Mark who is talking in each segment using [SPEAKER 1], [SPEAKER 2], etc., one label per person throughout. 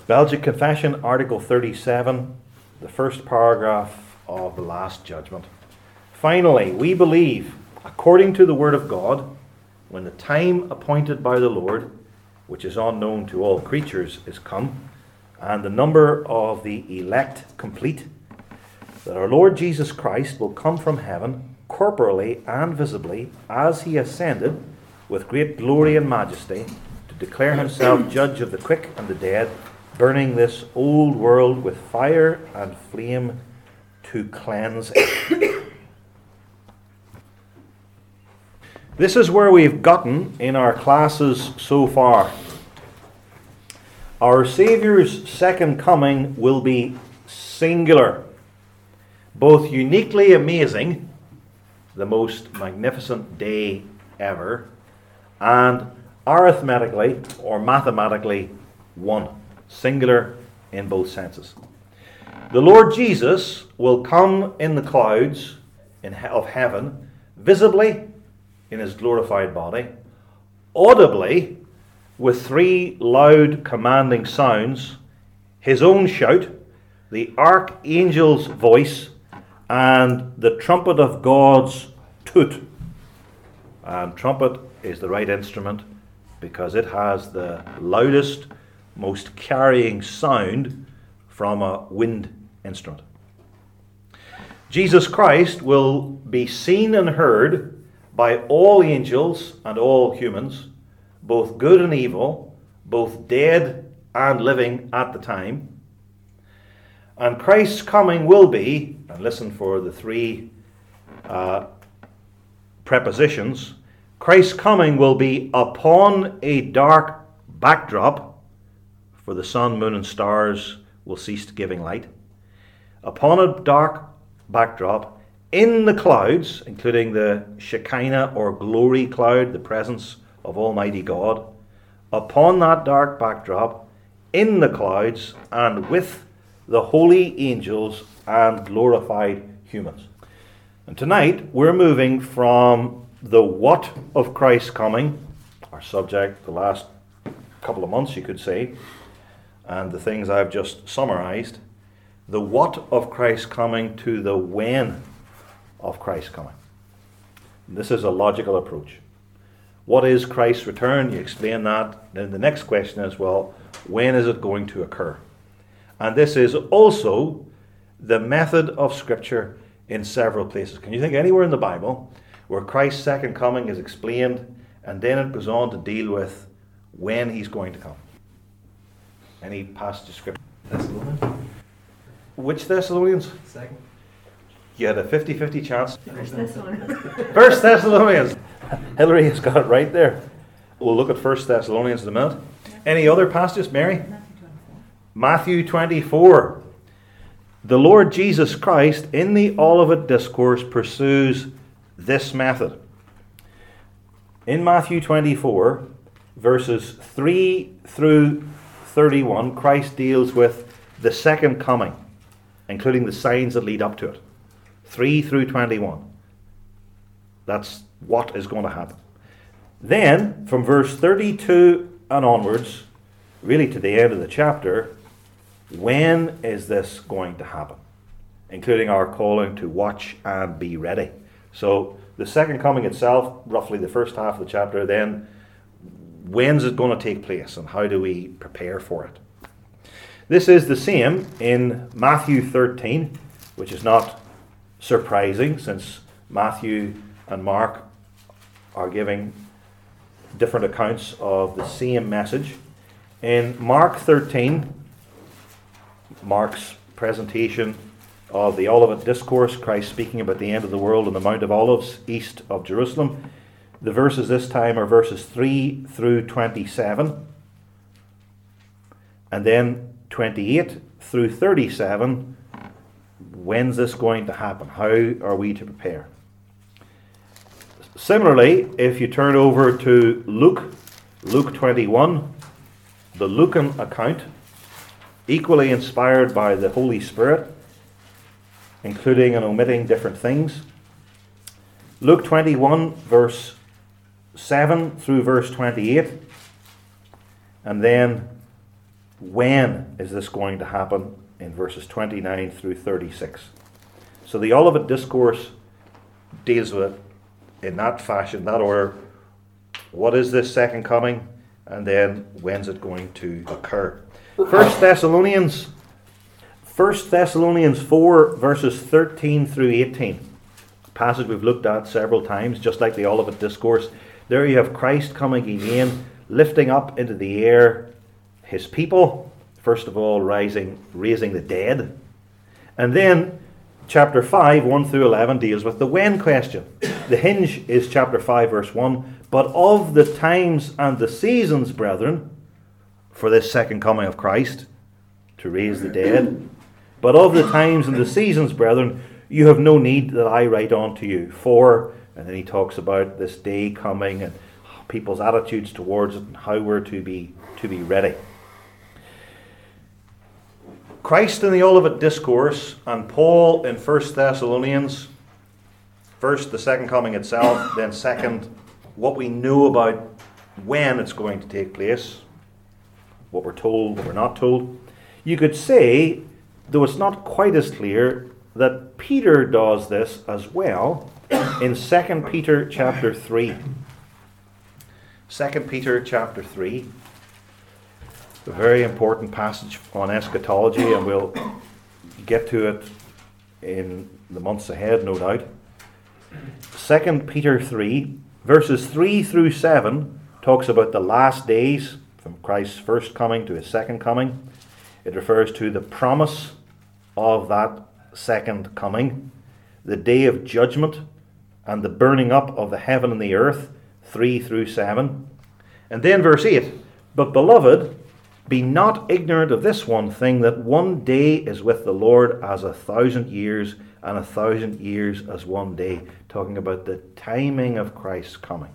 [SPEAKER 1] Belgic Confession, Article 37, the first paragraph of the Last Judgment. Finally, we believe, according to the Word of God, when the time appointed by the Lord, which is unknown to all creatures, is come, and the number of the elect complete, that our Lord Jesus Christ will come from heaven, corporally and visibly, as he ascended, with great glory and majesty, to declare himself judge of the quick and the dead, burning this old world with fire and flame to cleanse it. This is where we've gotten in our classes so far. Our Saviour's second coming will be singular, both uniquely amazing, the most magnificent day ever, and arithmetically or mathematically one. Singular in both senses. The Lord Jesus will come in the clouds of heaven, visibly in his glorified body, audibly with three loud commanding sounds, his own shout, the archangel's voice, and the trumpet of God's toot. And trumpet is the right instrument because it has the loudest, most carrying sound from a wind instrument. Jesus Christ will be seen and heard by all angels and all humans, both good and evil, both dead and living at the time. And Christ's coming will be, and listen for the three prepositions, Christ's coming will be upon a dark backdrop, for the sun, moon, and stars will cease giving light. Upon a dark backdrop, in the clouds, including the Shekinah or glory cloud, the presence of Almighty God, upon that dark backdrop, in the clouds, and with the holy angels and glorified humans. And tonight, we're moving from the what of Christ's coming, our subject the last couple of months, you could say, and the things I've just summarized, the what of Christ's coming to the when of Christ's coming. This is a logical approach. What is Christ's return? You explain that. Then the next question is, well, when is it going to occur? And this is also the method of Scripture in several places. Can you think anywhere in the Bible where Christ's second coming is explained and then it goes on to deal with when he's going to come? Any passage of Scripture?
[SPEAKER 2] Thessalonians.
[SPEAKER 1] Which Thessalonians?
[SPEAKER 2] Second.
[SPEAKER 1] You had a 50-50 chance.
[SPEAKER 3] First Thessalonians.
[SPEAKER 1] First Thessalonians. Hillary has got it right there. We'll look at First Thessalonians in a minute. Any other passages, Mary? Matthew 24. The Lord Jesus Christ in the Olivet Discourse pursues this method. In Matthew 24, verses 3 through 31, Christ deals with the second coming, including the signs that lead up to it. 3 through 21. That's what is going to happen. Then, from verse 32 and onwards, really to the end of the chapter, when is this going to happen? Including our calling to watch and be ready. So, the second coming itself, roughly the first half of the chapter, then when's it going to take place and how do we prepare for it? This is the same in Matthew 13, which is not surprising since Matthew and Mark are giving different accounts of the same message. In Mark 13, Mark's presentation of the Olivet Discourse, Christ speaking about the end of the world on the Mount of Olives east of Jerusalem. The verses this time are verses 3 through 27, and then 28 through 37. When's this going to happen? How are we to prepare? Similarly, if you turn over to Luke 21, the Lucan account, equally inspired by the Holy Spirit, including and omitting different things. Luke 21, verse 7 through verse 28, and then when is this going to happen in verses 29 through 36. So the Olivet Discourse deals with it in that fashion, that order. What is this second coming? And then when's it going to occur? 1 Thessalonians 4 verses 13 through 18. A passage we've looked at several times, just like the Olivet Discourse. There you have Christ coming again, lifting up into the air his people, first of all raising the dead. And then chapter 5, 1 through 11 deals with the when question. The hinge is chapter 5 verse 1. But of the times and the seasons, brethren, for this second coming of Christ, to raise the dead. But of the times and the seasons, brethren, you have no need that I write unto you. For, and then he talks about this day coming and people's attitudes towards it and how we're to be ready. Christ in the Olivet Discourse and Paul in 1 Thessalonians, first the second coming itself, then second what we know about when it's going to take place, what we're told, what we're not told. You could say, though it's not quite as clear, that Peter does this as well in 2 Peter chapter 3. 2 Peter chapter 3. A very important passage on eschatology, and we'll get to it in the months ahead, no doubt. 2 Peter 3, verses 3 through 7, talks about the last days, from Christ's first coming to his second coming. It refers to the promise of that second coming, the day of judgment, and the burning up of the heaven and the earth, 3 through 7. And then verse 8, but beloved, be not ignorant of this one thing, that one day is with the Lord as 1,000 years, and 1,000 years as one day. Talking about the timing of Christ's coming.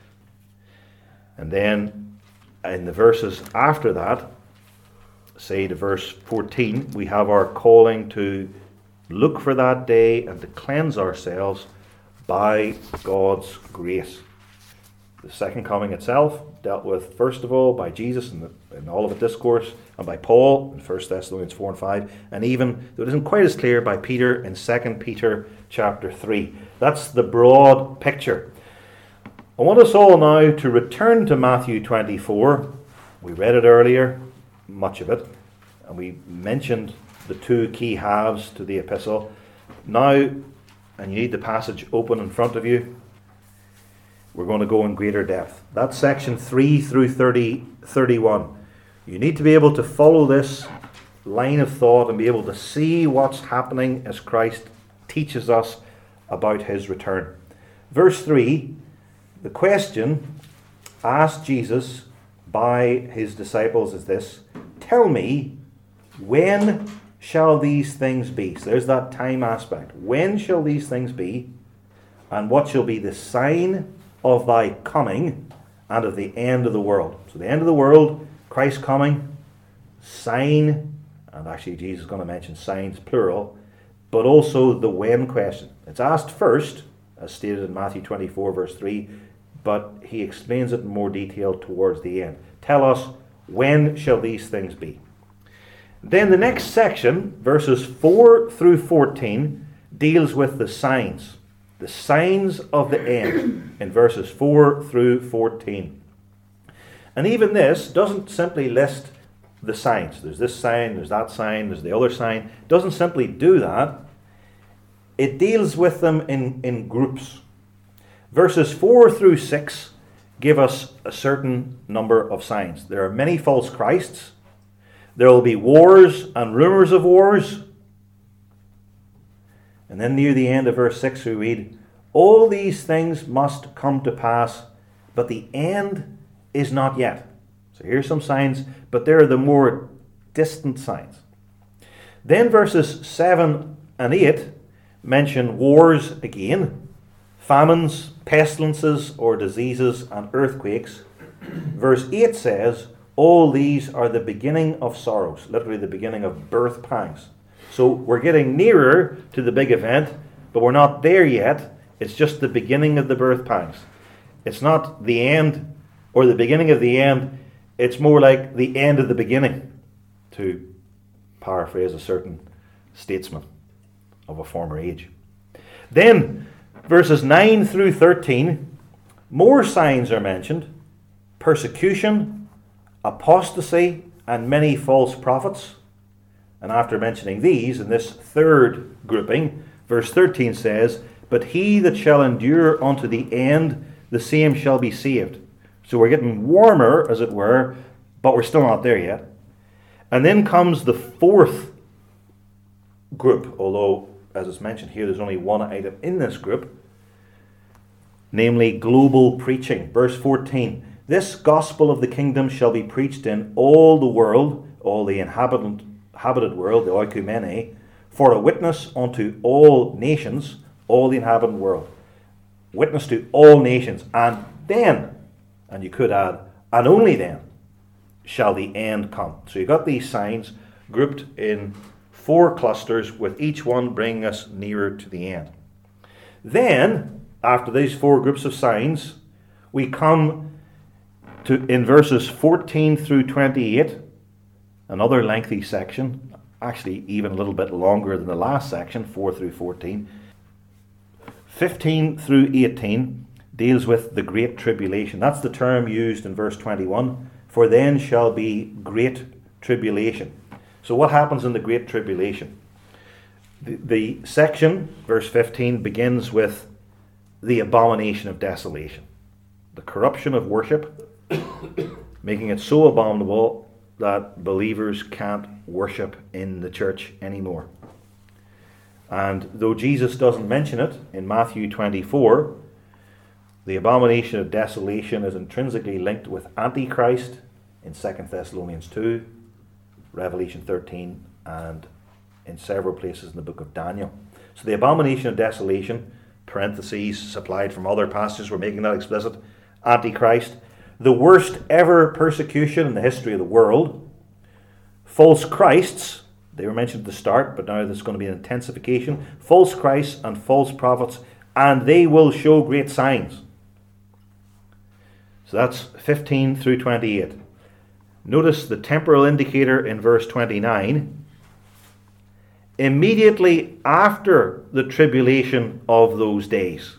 [SPEAKER 1] And then in the verses after that, say to verse 14, we have our calling to look for that day and to cleanse ourselves by God's grace. The second coming itself dealt with, first of all, by Jesus in the Olivet Discourse, and by Paul in 1 Thessalonians 4 and 5, and even, though it isn't quite as clear, by Peter in 2 Peter chapter 3. That's the broad picture. I want us all now to return to Matthew 24. We read it earlier, much of it, and we mentioned the two key halves to the epistle. Now, and you need the passage open in front of you, we're going to go in greater depth. That's section 3 through 31. You need to be able to follow this line of thought and be able to see what's happening as Christ teaches us about his return. Verse 3, the question asked Jesus by his disciples is this: tell me, when shall these things be? So there's that time aspect. When shall these things be? And what shall be the sign of thy coming and of the end of the world? So the end of the world, Christ coming, sign, and actually Jesus is going to mention signs plural, but also the when question. It's asked first, as stated in Matthew 24 verse 3, but he explains it in more detail towards the end. Tell us, when shall these things be? Then the next section, verses 4 through 14, deals with the signs of the end, in verses 4 through 14. And even this doesn't simply list the signs. There's this sign, there's that sign, there's the other sign. It doesn't simply do that. It deals with them in groups. Verses 4 through 6 give us a certain number of signs. There are many false Christs. There will be wars and rumors of wars. And then near the end of verse 6 we read, all these things must come to pass, but the end is not yet. So here's some signs, but they're the more distant signs. Then verses 7 and 8 mention wars again, famines, pestilences or diseases, and earthquakes. Verse 8 says, all these are the beginning of sorrows, literally the beginning of birth pangs. So we're getting nearer to the big event, but we're not there yet. It's just the beginning of the birth pangs. It's not the end or the beginning of the end. It's more like the end of the beginning. to paraphrase a certain statesman of a former age. Then, verses 9 through 13, more signs are mentioned: persecution, apostasy, and many false prophets. And after mentioning these, in this third grouping, verse 13 says, "But he that shall endure unto the end, the same shall be saved." So we're getting warmer, as it were, but we're still not there yet. And then comes the fourth group, although, as it's mentioned here, there's only one item in this group, namely global preaching. Verse 14, "This gospel of the kingdom shall be preached in all the world," all the inhabited world, the oikumene, "for a witness unto all nations," all the inhabited world. Witness to all nations. "And then," and you could add, "and only then, shall the end come." So you've got these signs grouped in 4 clusters, with each one bringing us nearer to the end. Then, after these 4 groups of signs, we come to, in verses 14 through 28, another lengthy section, actually even a little bit longer than the last section, 4 through 14. 15 through 18 deals with the Great Tribulation. That's the term used in verse 21. "For then shall be great tribulation." So what happens in the Great Tribulation? The section, verse 15, begins with the abomination of desolation. The corruption of worship, making it so abominable that believers can't worship in the church anymore. And though Jesus doesn't mention it in Matthew 24, the abomination of desolation is intrinsically linked with Antichrist in 2 Thessalonians 2, Revelation 13, and in several places in the book of Daniel. So the abomination of desolation, parentheses supplied from other passages, we're making that explicit, Antichrist, the worst ever persecution in the history of the world, false Christs, they were mentioned at the start, but now there's going to be an intensification, false Christs and false prophets, and they will show great signs. So that's 15 through 28. Notice the temporal indicator in verse 29. Immediately after the tribulation of those days,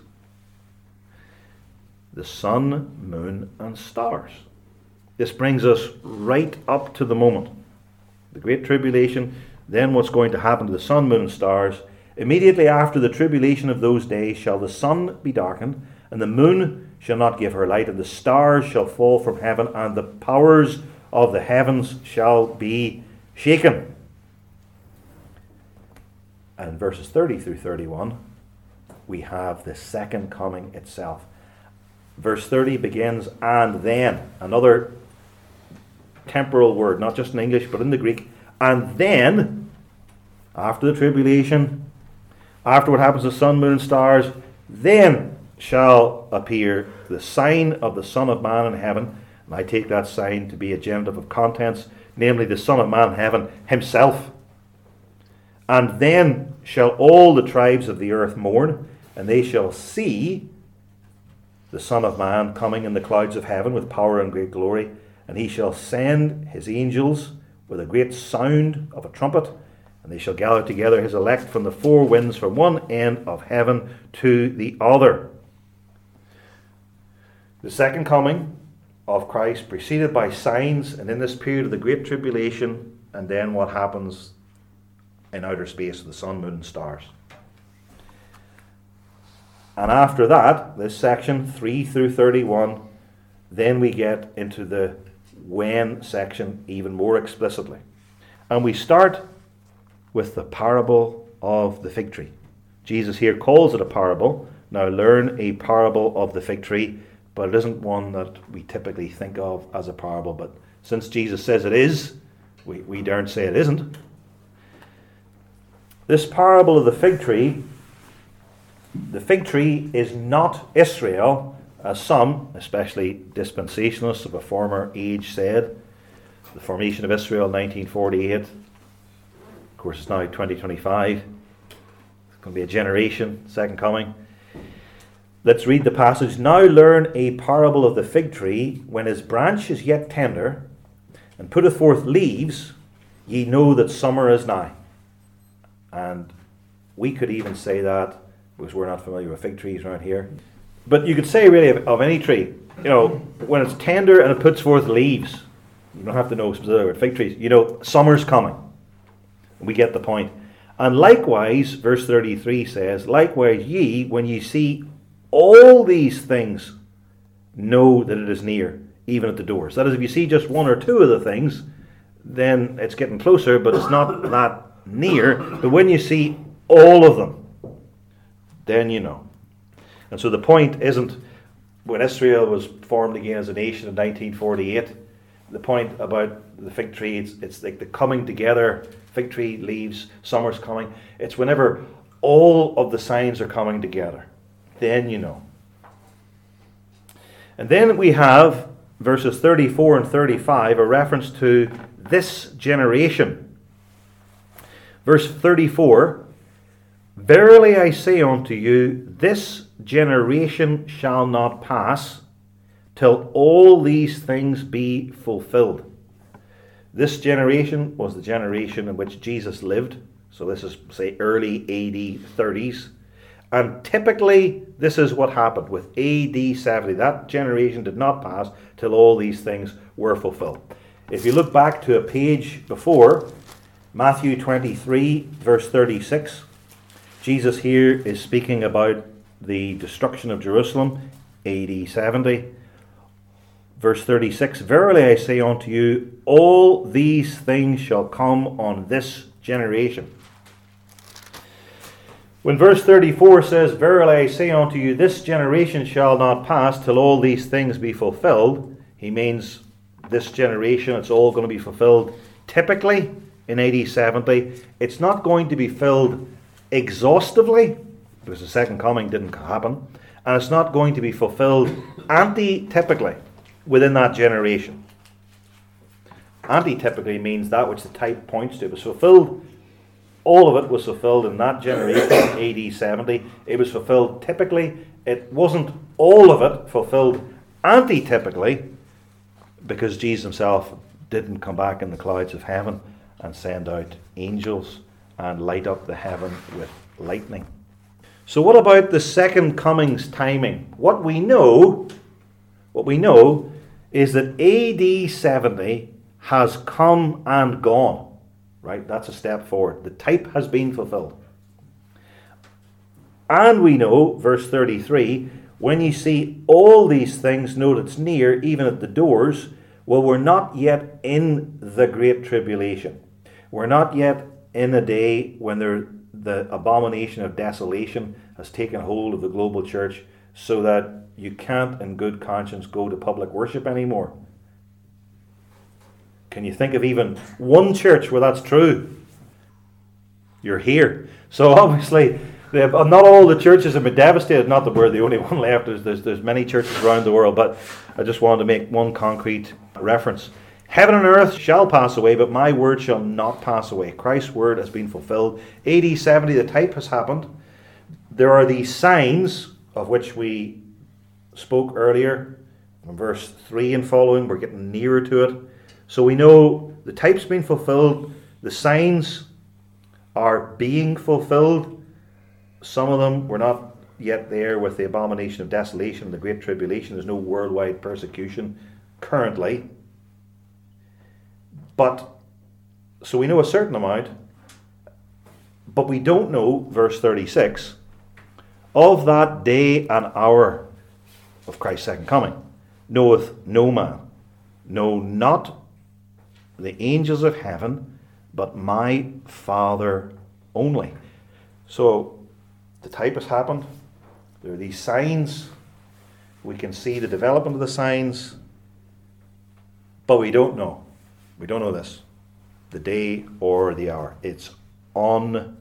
[SPEAKER 1] the sun, moon, and stars. This brings us right up to the moment. The Great Tribulation, then what's going to happen to the sun, moon, and stars. Immediately after the tribulation of those days shall the sun be darkened, and the moon shall not give her light, and the stars shall fall from heaven, and the powers of the heavens shall be shaken. And verses 30 through 31, we have the second coming itself. Verse 30 begins, "and then," another temporal word, not just in English, but in the Greek. And then, after the tribulation, after what happens to the sun, moon, and stars, then shall appear the sign of the Son of Man in heaven. And I take that sign to be a genitive of contents, namely the Son of Man in heaven himself. "And then shall all the tribes of the earth mourn, and they shall see the Son of Man coming in the clouds of heaven with power and great glory. And he shall send his angels with a great sound of a trumpet, and they shall gather together his elect from the 4 winds, from one end of heaven to the other." The second coming of Christ preceded by signs, and in this period of the Great Tribulation, and then what happens in outer space of the sun, moon, and stars. And after that, this section, 3 through 31, then we get into the when section even more explicitly. And we start with the parable of the fig tree. Jesus here calls it a parable. Now learn a parable of the fig tree, but it isn't one that we typically think of as a parable. But since Jesus says it is, we daren't say it isn't. This parable of the fig tree is not Israel, as some, especially dispensationalists of a former age, said. The formation of Israel, 1948. Of course, it's now 2025. It's going to be a generation, second coming. Let's read the passage. "Now learn a parable of the fig tree. When his branch is yet tender, and putteth forth leaves, Ye know that summer is nigh. And we could even say that, because we're not familiar with fig trees around here. But you could say really of any tree, when it's tender and it puts forth leaves, you don't have to know specifically about fig trees, summer's coming. We get the point. And likewise, verse 33 says, likewise ye, when ye see all these things, know that it is near, even at the doors. That is, if you see just one or two of the things, then it's getting closer, but it's not that near. But when you see all of them, then you know. And so the point isn't when Israel was formed again as a nation in 1948, the point about the fig tree, it's like the coming together, fig tree leaves, summer's coming. It's whenever all of the signs are coming together, then you know. And then we have verses 34 and 35, a reference to this generation. Verse 34, verily I say unto you, this generation shall not pass till all these things be fulfilled. This generation was the generation in which Jesus lived. So this is, say, early AD 30s. And typically, this is what happened with AD 70. That generation did not pass till all these things were fulfilled. If you look back to a page before, Matthew 23, verse 36, Jesus here is speaking about the destruction of Jerusalem, AD 70. Verse 36, verily I say unto you, all these things shall come on this generation. When verse 34 says, verily I say unto you, this generation shall not pass till all these things be fulfilled, he means this generation, it's all going to be fulfilled typically in AD 70. It's not going to be filled exhaustively, because the second coming didn't happen, and it's not going to be fulfilled anti-typically within that generation. Anti-typically means that which the type points to. It was fulfilled, all of it was fulfilled in that generation, AD 70. It was fulfilled typically. It wasn't all of it fulfilled anti-typically, because Jesus himself didn't come back in the clouds of heaven and send out angels and light up the heaven with lightning. So what about the second coming's timing? What we know is that AD 70 has come and gone. Right? That's a step forward. The type has been fulfilled. And we know, verse 33, when you see all these things, know that it's near, even at the doors. Well, we're not yet in the Great Tribulation. We're not yet in a day when the abomination of desolation has taken hold of the global church, so that you can't in good conscience go to public worship anymore. Can you think of even one church where that's true? You're here. So obviously, not all the churches have been devastated. Not that we're the only one left. There's many churches around the world, but I just wanted to make one concrete reference. Heaven and earth shall pass away, but my word shall not pass away. Christ's word has been fulfilled. AD 70, the type has happened. There are these signs of which we spoke earlier. In verse 3 and following, we're getting nearer to it. So we know the type's been fulfilled. The signs are being fulfilled. Some of them were not yet there with the abomination of desolation, the Great Tribulation. There's no worldwide persecution currently. But, so we know a certain amount, but we don't know, verse 36, of that day and hour of Christ's second coming, knoweth no man, no, not the angels of heaven, but my Father only. So, the type has happened. There are these signs. We can see the development of the signs, but we don't know. We don't know this. The day or the hour. It's unknown.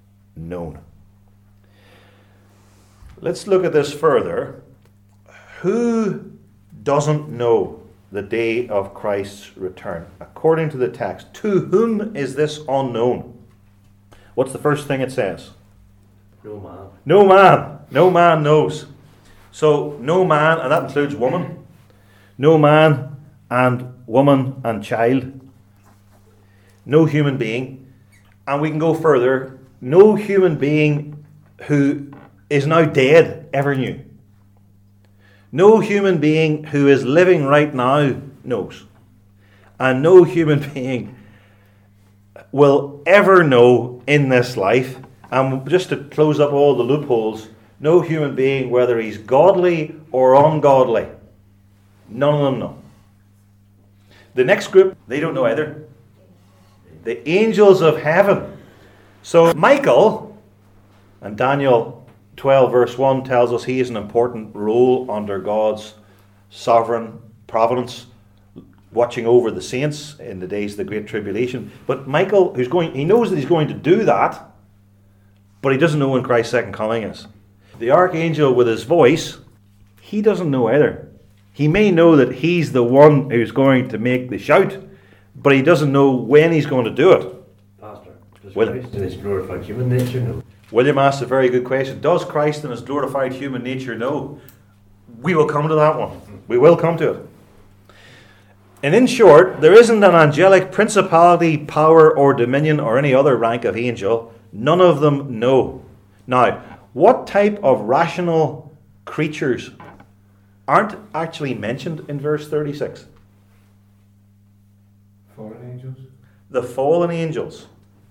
[SPEAKER 1] Let's look at this further. Who doesn't know the day of Christ's return? According to the text, to whom is this unknown? What's the first thing it says?
[SPEAKER 2] No man.
[SPEAKER 1] No man. No man knows. So, no man, and that includes woman. No man and woman and child. No human being. And we can go further. No human being who is now dead ever knew. No human being who is living right now knows. And no human being will ever know in this life. And just to close up all the loopholes, no human being, whether he's godly or ungodly, none of them know. The next group, they don't know either. The angels of heaven. So Michael, and Daniel 12 verse 1 tells us he is an important role under God's sovereign providence, watching over the saints in the days of the Great Tribulation. But Michael, he knows that he's going to do that, but he doesn't know when Christ's second coming is. The archangel with his voice, he doesn't know either. He may know that he's the one who's going to make the shout, but he doesn't know when he's going to do it.
[SPEAKER 2] Pastor, does Christ in his glorified human nature know?
[SPEAKER 1] William asked a very good question. Does Christ in his glorified human nature know? We will come to that one. We will come to it. And in short, there isn't an angelic principality, power, or dominion, or any other rank of angel. None of them know. Now, what type of rational creatures aren't actually mentioned in verse 36?
[SPEAKER 2] Fallen angels?
[SPEAKER 1] The fallen angels.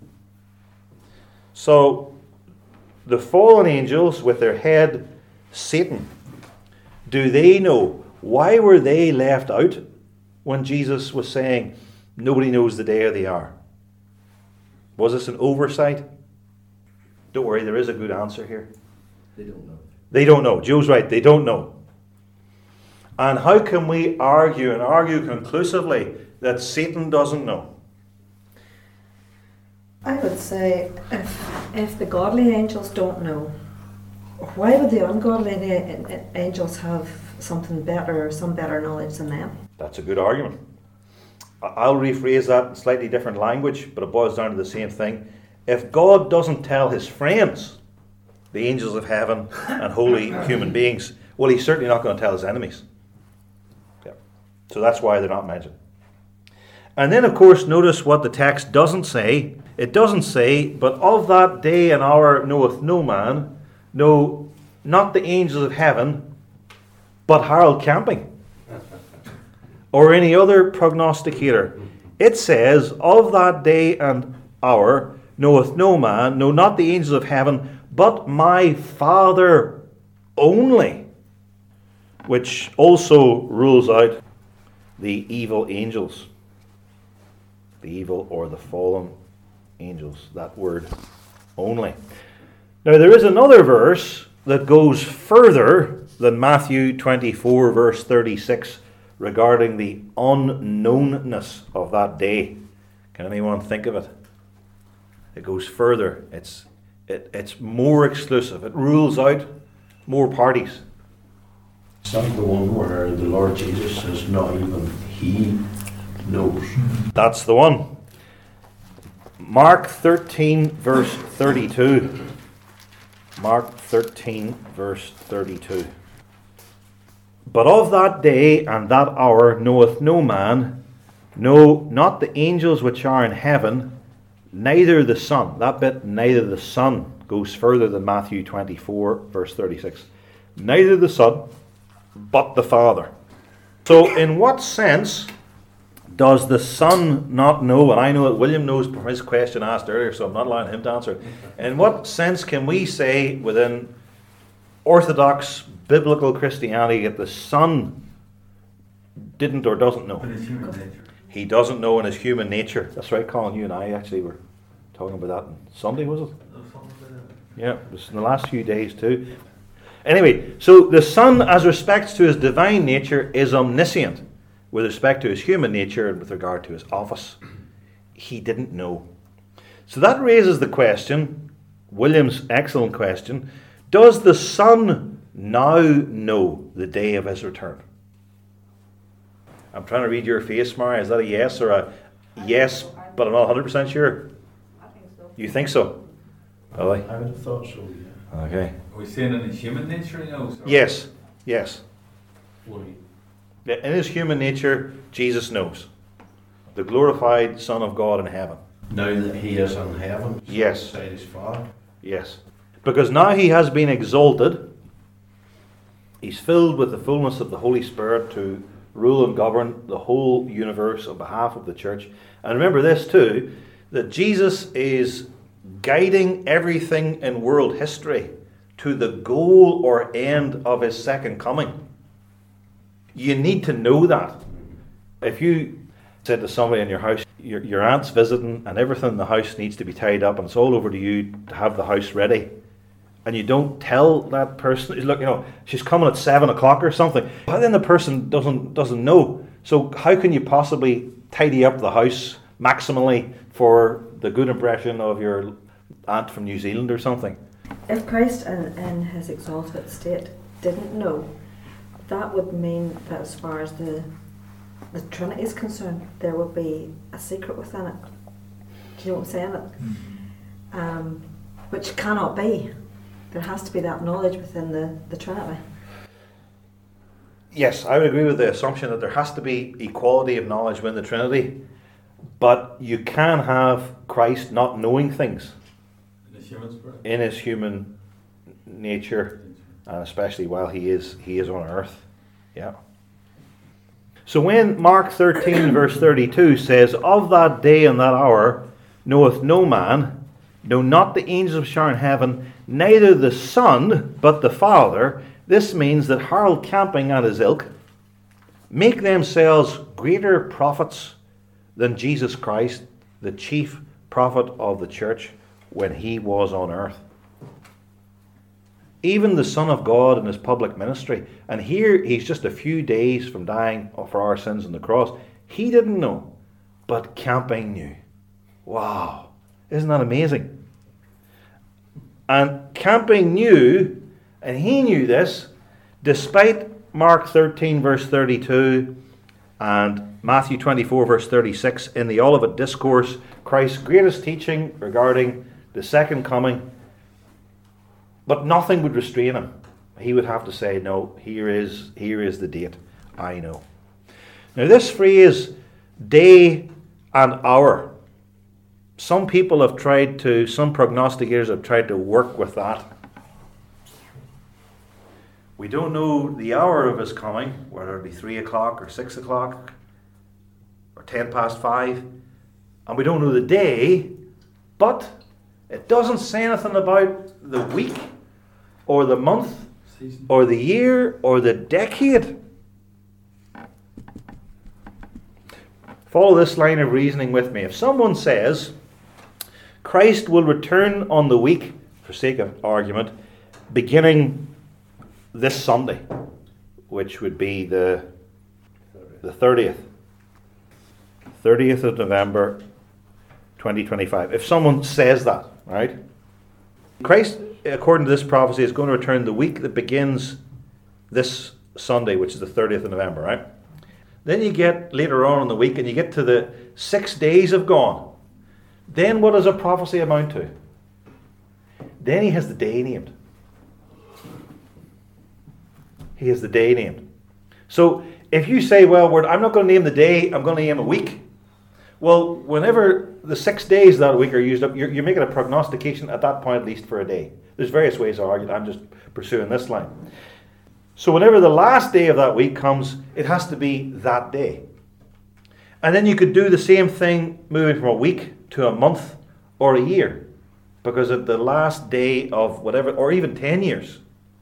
[SPEAKER 1] So, the fallen angels with their head Satan, do they know? Why were they left out when Jesus was saying, nobody knows the day or the hour? Was this an oversight? Don't worry, there is a good answer here.
[SPEAKER 2] They don't know.
[SPEAKER 1] They don't know. Joe's right, they don't know. And how can we argue conclusively that Satan doesn't know?
[SPEAKER 3] I would say if the godly angels don't know, why would the ungodly angels have something better, some better knowledge than them?
[SPEAKER 1] That's a good argument. I'll rephrase that in slightly different language, but it boils down to the same thing. If God doesn't tell his friends, the angels of heaven and holy human beings, well, he's certainly not going to tell his enemies. Yeah. So that's why they're not mentioned. And then, of course, notice what the text doesn't say. It doesn't say, but of that day and hour knoweth no man, no, not the angels of heaven, but Harold Camping, or any other prognosticator. It says, of that day and hour knoweth no man, no, not the angels of heaven, but my Father only, which also rules out the evil angels. The evil or the fallen angels, that word only. Now there is another verse that goes further than Matthew 24 verse 36 regarding the unknownness of that day. Can anyone think of it? It goes further. It's more exclusive. It rules out more parties.
[SPEAKER 2] Is that the one where the Lord Jesus says, not even he knows?
[SPEAKER 1] That's the one. Mark 13 verse 32. Mark 13 verse 32. But of that day and that hour knoweth no man, no, not the angels which are in heaven, neither the Son. That bit, neither the Son, goes further than Matthew 24 verse 36. Neither the Son, but the Father. So in what sense does the Son not know? And I know that William knows from his question asked earlier, so I'm not allowing him to answer it. In what sense can we say within Orthodox biblical Christianity that the Son didn't or doesn't know?
[SPEAKER 4] In his human nature.
[SPEAKER 1] He doesn't know in his human nature. That's right, Colin. You and I actually were talking about that on Sunday, was it? Yeah, it was in the last few days too. Anyway, so the Son, as respects to his divine nature, is omniscient. With respect to his human nature and with regard to his office, he didn't know. So that raises the question, William's excellent question, does the Son now know the day of his return? I'm trying to read your face, Mary. Is that a yes or a yes, but I'm not 100% sure?
[SPEAKER 3] I think so.
[SPEAKER 1] You think so? Billy?
[SPEAKER 2] I would have thought so, yeah.
[SPEAKER 1] Okay.
[SPEAKER 4] Are we saying in his human nature he knows?
[SPEAKER 1] Yes. Yes.
[SPEAKER 2] Why?
[SPEAKER 1] In his human nature, Jesus knows. The glorified Son of God in heaven.
[SPEAKER 2] Now that he is in heaven,
[SPEAKER 1] Yes.
[SPEAKER 2] beside his Father.
[SPEAKER 1] Yes. Because now he has been exalted. He's filled with the fullness of the Holy Spirit to rule and govern the whole universe on behalf of the church. And remember this too, that Jesus is guiding everything in world history to the goal or end of his second coming. You need to know that. If you said to somebody in your house, your aunt's visiting and everything in the house needs to be tied up and it's all over to you to have the house ready, and you don't tell that person, look, she's coming at 7 o'clock or something, but then the person doesn't know. So how can you possibly tidy up the house maximally for the good impression of your aunt from New Zealand or something?
[SPEAKER 3] If Christ in his exalted state didn't know, that would mean that as far as the Trinity is concerned, there will be a secret within it. Do you know what I'm saying? Which cannot be. There has to be that knowledge within the Trinity.
[SPEAKER 1] Yes, I would agree with the assumption that there has to be equality of knowledge within the Trinity, but you can have Christ not knowing things
[SPEAKER 4] In his human spirit.
[SPEAKER 1] in his human nature, and especially while he is on earth. Yeah. So when Mark 13 verse 32 says, "Of that day and that hour knoweth no man, no, not the angels which are in heaven, neither the Son, but the Father," this means that Harold Camping and his ilk make themselves greater prophets than Jesus Christ, the chief prophet of the church, when he was on earth. Even the Son of God in his public ministry, and here he's just a few days from dying for our sins on the cross, he didn't know, but Camping knew. Wow, isn't that amazing? And Camping knew, and he knew this, despite Mark 13 verse 32 and Matthew 24 verse 36 in the Olivet Discourse, Christ's greatest teaching regarding the second coming. But nothing would restrain him. He would have to say, no, here is the date. I know. Now this phrase, day and hour, some prognosticators have tried to work with that. We don't know the hour of his coming, whether it be 3 o'clock or 6 o'clock or 10 past 5. And we don't know the day, but it doesn't say anything about the week or the month
[SPEAKER 4] Season.
[SPEAKER 1] or the year or the decade. Follow this line of reasoning with me. If someone says Christ will return on the week, for sake of argument, beginning this Sunday, which would be the 30th of November 2025. If someone says that, right? Christ, according to this prophecy, is going to return the week that begins this Sunday, which is the 30th of November, right? Then you get later on in the week and you get to the 6 days have gone. Then what does a prophecy amount to? Then he has the day named. He has the day named. So if you say, well, I'm not going to name the day, I'm going to name a week. Well, whenever the 6 days of that week are used up, you're making a prognostication at that point, at least for a day. There's various ways to argue. I'm just pursuing this line. So whenever the last day of that week comes, it has to be that day. And then you could do the same thing moving from a week to a month or a year. Because at the last day of whatever, or even 10 years.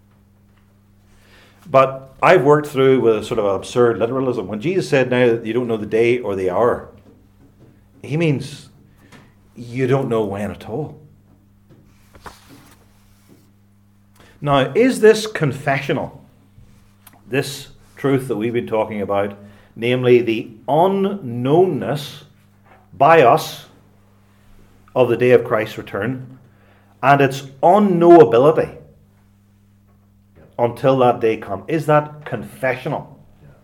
[SPEAKER 1] But I've worked through with a sort of absurd literalism. When Jesus said now that you don't know the day or the hour, he means you don't know when at all. Now, is this confessional? This truth that we've been talking about, namely the unknownness by us of the day of Christ's return, and its unknowability until that day comes. Is that confessional?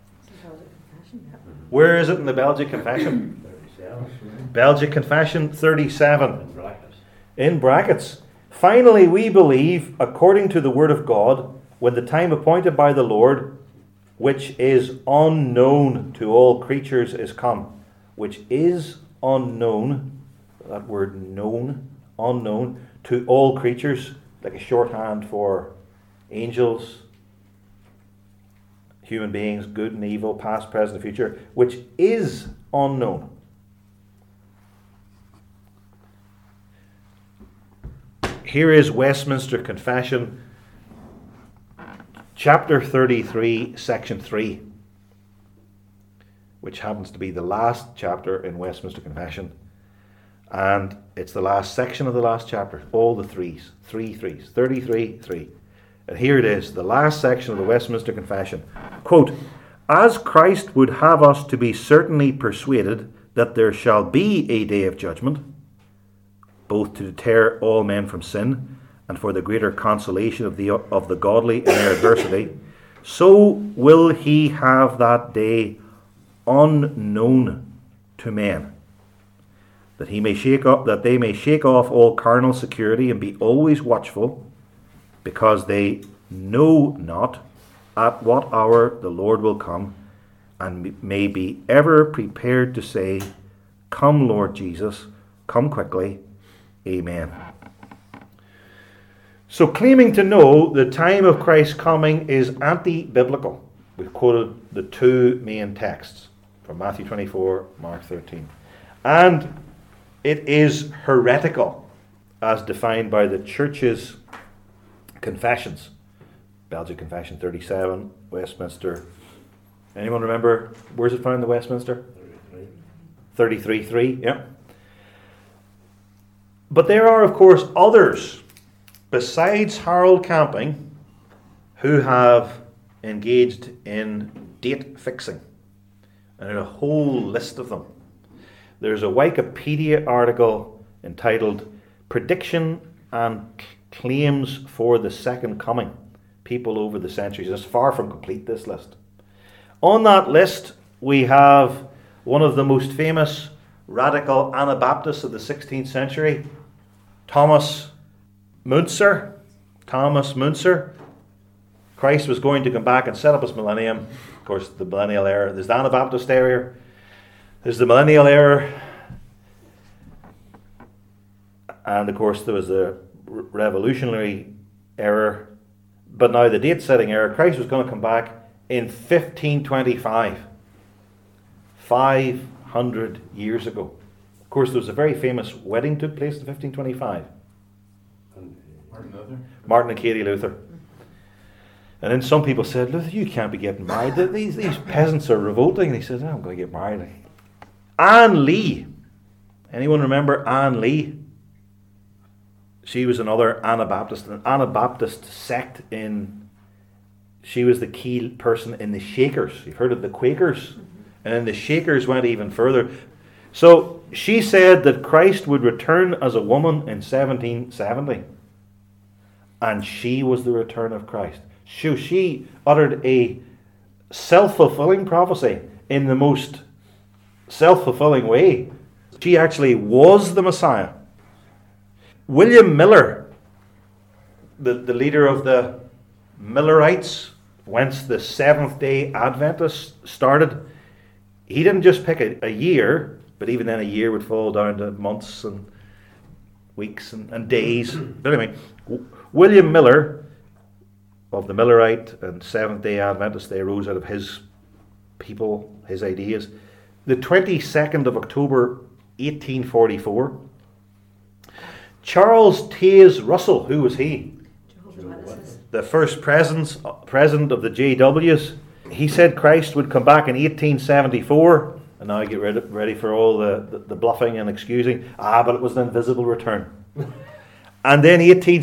[SPEAKER 1] Where is it in the Belgic Confession?
[SPEAKER 2] 37.
[SPEAKER 1] Belgic Confession 37.
[SPEAKER 2] In brackets.
[SPEAKER 1] In brackets. Finally, we believe, according to the word of God, when the time appointed by the Lord, which is unknown to all creatures, is come. Which is unknown. that word known, unknown, to all creatures, like a shorthand for angels, human beings, good and evil, past, present, and future, which is unknown. Here is Westminster Confession, chapter 33, section 3, which happens to be the last chapter in Westminster Confession. And it's the last section of the last chapter. All the threes. 33, 3. And here it is, the last section of the Westminster Confession. Quote, "As Christ would have us to be certainly persuaded that there shall be a day of judgment, both to deter all men from sin, and for the greater consolation of the godly in their adversity, so will he have that day unknown to men, that they may shake off all carnal security and be always watchful, because they know not at what hour the Lord will come, and may be ever prepared to say, Come, Lord Jesus, come quickly. Amen." So claiming to know the time of Christ's coming is anti-biblical. We've quoted the two main texts from Matthew 24, Mark 13. And it is heretical as defined by the Church's confessions. Belgic Confession 37, Westminster. Anyone remember? Where's it found in the Westminster? 33.3, yeah. But there are, of course, others besides Harold Camping who have engaged in date fixing. And there's a whole list of them. There's a Wikipedia article entitled Prediction and Claims for the Second Coming. People over the centuries. It's far from complete, this list. On that list, we have one of the most famous radical Anabaptists of the 16th century, Thomas Müntzer. Christ was going to come back and set up his millennium. Of course, the millennial era. There's the Anabaptist era. There's the millennial era. And of course, there was the revolutionary era. But now the date-setting era, Christ was going to come back in 1525. 500 years ago. Of course, there was a very famous wedding took place in 1525. Martin and Katie Luther. And then some people said, Luther, you can't be getting married. These peasants are revolting. And he said, I'm going to get married. Anne Lee. Anyone remember Anne Lee? She was another Anabaptist. An Anabaptist sect she was the key person in the Shakers. You've heard of the Quakers? And then the Shakers went even further. So she said that Christ would return as a woman in 1770. And she was the return of Christ. So she uttered a self-fulfilling prophecy in the most self-fulfilling way. She actually was the Messiah. William Miller, the leader of the Millerites, whence the Seventh-day Adventists started, he didn't just pick a year, but even then a year would fall down to months and weeks and days. But anyway, William Miller of the Millerite and Seventh-day Adventists, they arose out of his people, his ideas. The 22nd of October 1844, Charles Taze Russell, who was he? The first president of the JWs. He said Christ would come back in 1874, and now I get ready for all the bluffing and excusing. But it was an invisible return. And then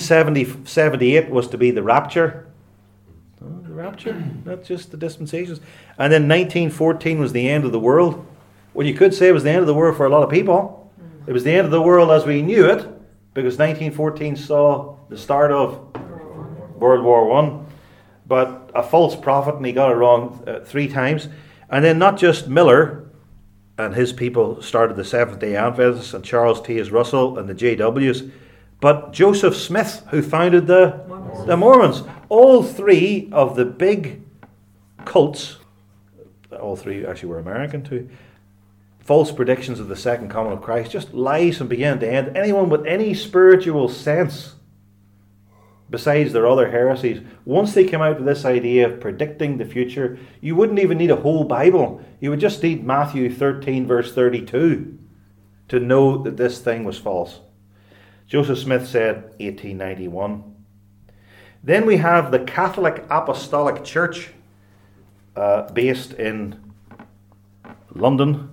[SPEAKER 1] 1878 was to be the rapture. Oh, the rapture, not just the dispensations. And then 1914 was the end of the world. Well, you could say it was the end of the world for a lot of people. It was the end of the world as we knew it, because 1914 saw the start of World War I. But a false prophet, and he got it wrong 3 times. And then not just Miller and his people started the Seventh-day Adventists, and Charles Taze Russell and the JWs, but Joseph Smith, who founded the Mormons. All 3 of the big cults, all 3 actually were American too, false predictions of the second coming of Christ, just lies from beginning to end. Anyone with any spiritual sense, besides their other heresies, once they came out with this idea of predicting the future, you wouldn't even need a whole Bible. You would just need Matthew 13 verse 32 to know that this thing was false. Joseph Smith said 1891. Then we have the Catholic Apostolic Church based in London,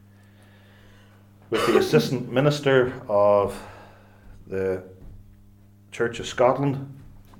[SPEAKER 1] with the assistant minister of the Church of Scotland.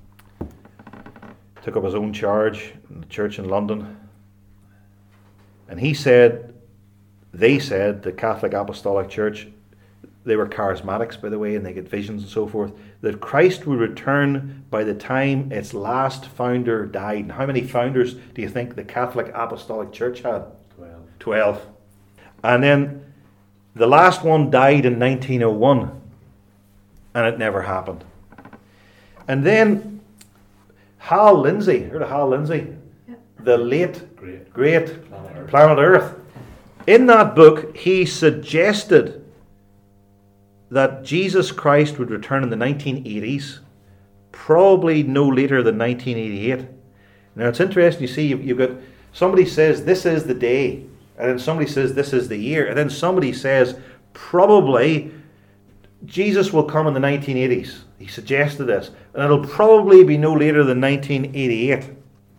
[SPEAKER 1] Took up his own charge in the church in London. And they said, the Catholic Apostolic Church, they were charismatics, by the way, and they get visions and so forth, that Christ would return by the time its last founder died. And how many founders do you think the Catholic Apostolic Church had? 12. And then the last one died in 1901, and it never happened. And then Hal Lindsey, heard of Hal Lindsey?
[SPEAKER 3] Yeah.
[SPEAKER 1] The late, great Planet Earth. In that book, he suggested that Jesus Christ would return in the 1980s, probably no later than 1988. Now it's interesting, you see, you've got, somebody says this is the day, and then somebody says this is the year, and then somebody says probably Jesus will come in the 1980s. He suggested this, and it'll probably be no later than 1988.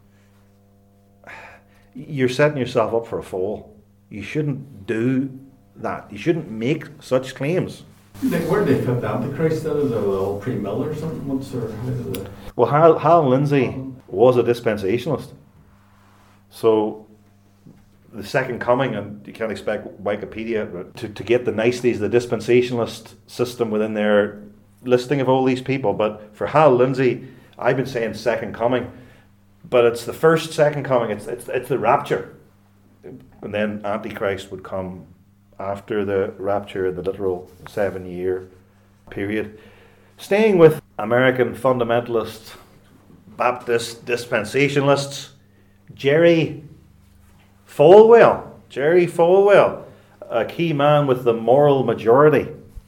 [SPEAKER 1] You're setting yourself up for a fall. You shouldn't do that. You shouldn't make such claims.
[SPEAKER 4] Where did they fit the Antichrist then? Is it a little pre-mill or something? What's their, how did it?
[SPEAKER 1] Well, Hal Lindsey was a dispensationalist. So the second coming, and you can't expect Wikipedia to get the niceties of the dispensationalist system within their listing of all these people. But for Hal Lindsey, I've been saying second coming, but it's the first second coming. It's the rapture, and then Antichrist would come after the rapture, the literal 7-year period. Staying with American fundamentalists, Baptist dispensationalists, Jerry Falwell, a key man with the moral majority,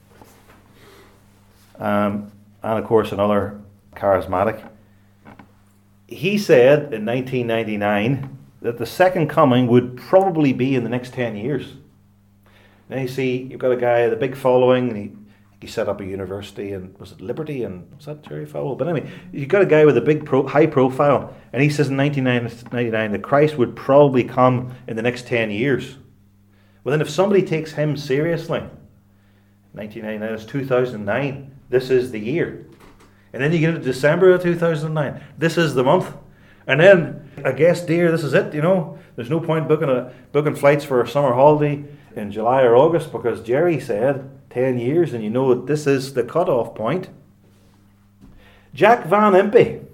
[SPEAKER 1] and of course another charismatic. He said in 1999 that the second coming would probably be in the next 10 years. Now you see, you've got a guy with a big following, and he set up a university, and was it Liberty, and was that Jerry Falwell? But anyway, you've got a guy with a big high profile, and he says in 1999 that Christ would probably come in the next 10 years. Well then if somebody takes him seriously, 1999 is 2009, this is the year. And then you get into December of 2009, this is the month. And then, I guess, dear, this is it, you know. There's no point booking flights for a summer holiday in July or August, because Jerry said 10 years, and you know that this is the cutoff point. Jack Van Impe.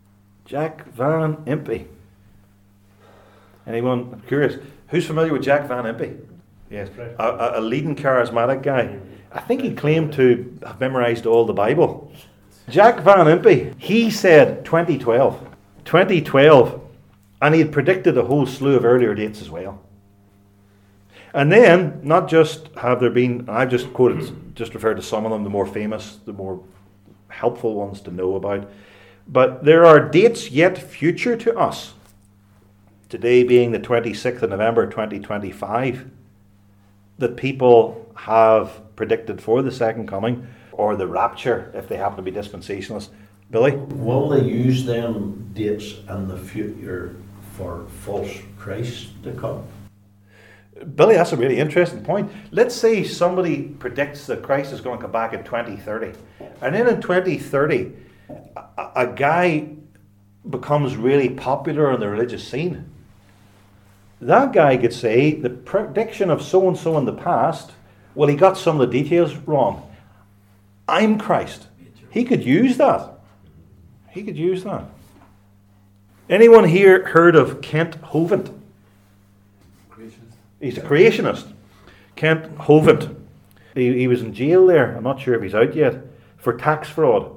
[SPEAKER 1] Anyone curious? Who's familiar with Jack Van Impe? Yes, a leading charismatic guy. I think he claimed to have memorized all the Bible. Jack Van Impe, he said 2012, and he had predicted a whole slew of earlier dates as well. And then, not just have there been, I've just referred to some of them, the more famous, the more helpful ones to know about, but there are dates yet future to us, today being the 26th of November 2025, that people have predicted for the second coming, or the rapture, if they happen to be dispensationalists. Billy?
[SPEAKER 2] Will they use them dates in the future for false Christ to come?
[SPEAKER 1] Billy, that's a really interesting point. Let's say somebody predicts that Christ is going to come back in 2030. And then in 2030, a guy becomes really popular on the religious scene. That guy could say the prediction of so-and-so in the past, well, he got some of the details wrong. I'm Christ. He could use that. Anyone here heard of Kent Hovind? He's a creationist. Kent Hovind. He was in jail there. I'm not sure if he's out yet. For tax fraud.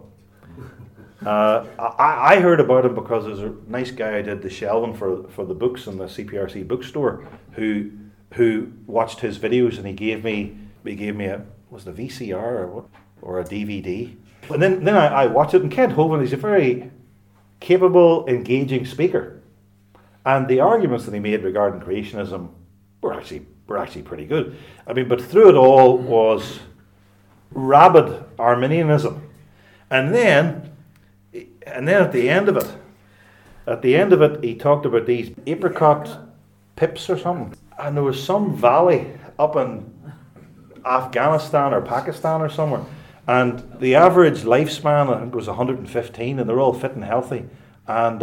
[SPEAKER 1] I heard about him because there's a nice guy I did the shelving for the books in the CPRC bookstore who who watched his videos, and he gave me was it a VCR or what, or a DVD. And then I watched it, and Kent Hovind is a very capable, engaging speaker. And the arguments that he made regarding creationism were actually pretty good. I mean, but through it all was rabid Arminianism. And then at the end of it, he talked about these apricot pips or something. And there was some valley up in Afghanistan or Pakistan or somewhere. And the average lifespan, I think, was 115, and they're all fit and healthy. And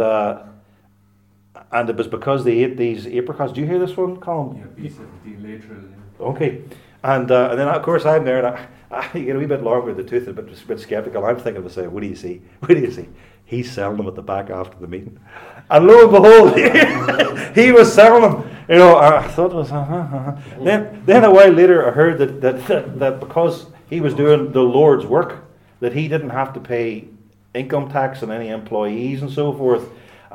[SPEAKER 1] it was because they ate these apricots. Do you hear this one, Colin?
[SPEAKER 4] Yeah, B17 later.
[SPEAKER 1] Okay. And then, of course, I'm there, and I get a wee bit longer in the tooth, a bit sceptical. I'm thinking to myself, what do you see? He's selling them at the back after the meeting. And lo and behold, he was selling them. You know, I thought it was, Then a while later, I heard that because he was doing the Lord's work, that he didn't have to pay income tax on any employees and so forth.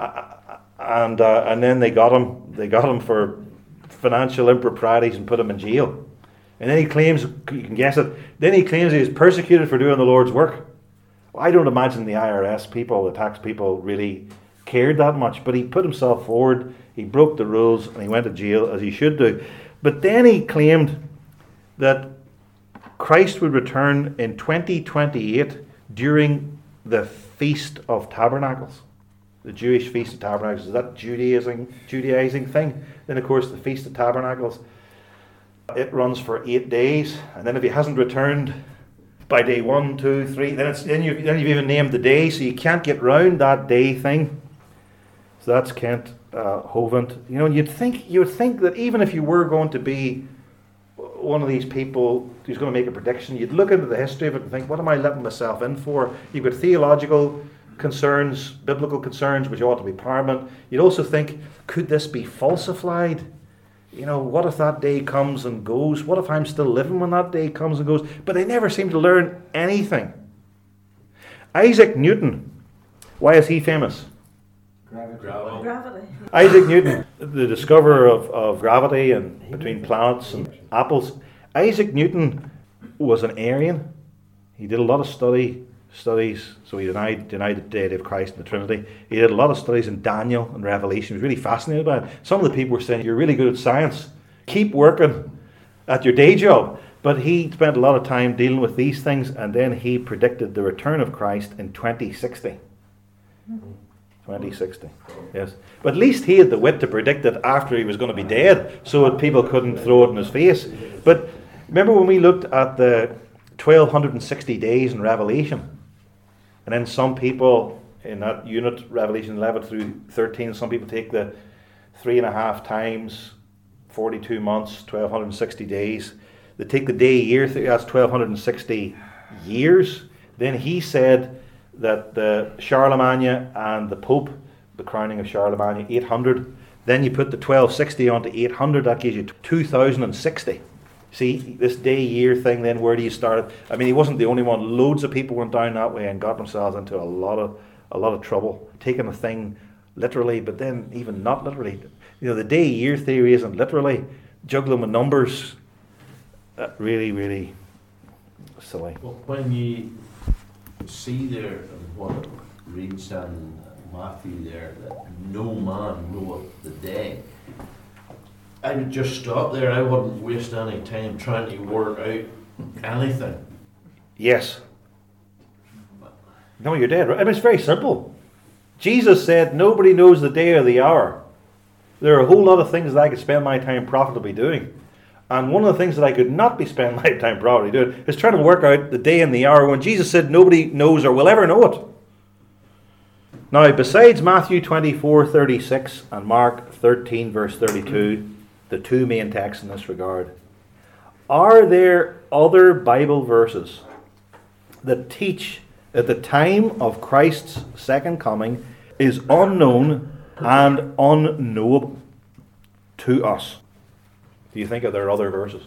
[SPEAKER 1] And then they got him for financial improprieties and put him in jail. And then he claims, you can guess it, then he claims he was persecuted for doing the Lord's work. Well, I don't imagine the IRS people, the tax people, really cared that much. But he put himself forward, he broke the rules, and he went to jail, as he should do. But then he claimed that Christ would return in 2028 during the Feast of Tabernacles. The Jewish Feast of Tabernacles, is that Judaizing thing? Then, of course, the Feast of Tabernacles, it runs for 8 days, and then if he hasn't returned by day 1, 2, 3, then you've even named the day, so you can't get round that day thing. So that's Kent Hovind. You know, you would think that even if you were going to be one of these people who's going to make a prediction, you'd look into the history of it and think, what am I letting myself in for? You've got theological concerns, biblical concerns, which ought to be paramount. You'd also think, could this be falsified? You know, what if that day comes and goes? What if I'm still living when that day comes and goes? But they never seem to learn anything. Isaac Newton, why is he famous?
[SPEAKER 3] Gravity.
[SPEAKER 1] Isaac Newton, the discoverer of gravity and between planets and apples. Isaac Newton was an Arian. He did a lot of studies, so he denied the deity of Christ and the Trinity. He did a lot of studies in Daniel and Revelation. He was really fascinated by it. Some of the people were saying, you're really good at science. Keep working at your day job. But he spent a lot of time dealing with these things, and then he predicted the return of Christ in 2060. 2060, yes. But at least he had the wit to predict it after he was going to be dead, so that people couldn't throw it in his face. But remember when we looked at the 1260 days in Revelation, and then some people in that unit, Revelation 11 through 13, some people take the 3.5 times 42 months, 1260 days. They take the day year, that's 1260 years. Then he said that the Charlemagne and the Pope, the crowning of Charlemagne, 800. Then you put the 1260 onto 800, that gives you 2060. See, this day year thing, then where do you start? I mean, he wasn't the only one. Loads of people went down that way and got themselves into a lot of trouble, taking a thing literally, but then even not literally. You know, the day year theory isn't literally. Juggling with numbers, really, really silly.
[SPEAKER 2] Well, when you see there and what it reads down in Matthew there, that no man knoweth the day, I would just stop there. I wouldn't waste any time trying to work out anything.
[SPEAKER 1] Yes. No, you're dead. I mean, it's very simple. Jesus said, nobody knows the day or the hour. There are a whole lot of things that I could spend my time profitably doing. And one of the things that I could not be spending my time profitably doing is trying to work out the day and the hour when Jesus said nobody knows or will ever know it. Now, besides Matthew 24:36 and Mark 13 verse 32, the two main texts in this regard, are there other Bible verses that teach that the time of Christ's second coming is unknown and unknowable to us? Do you think that there are other verses?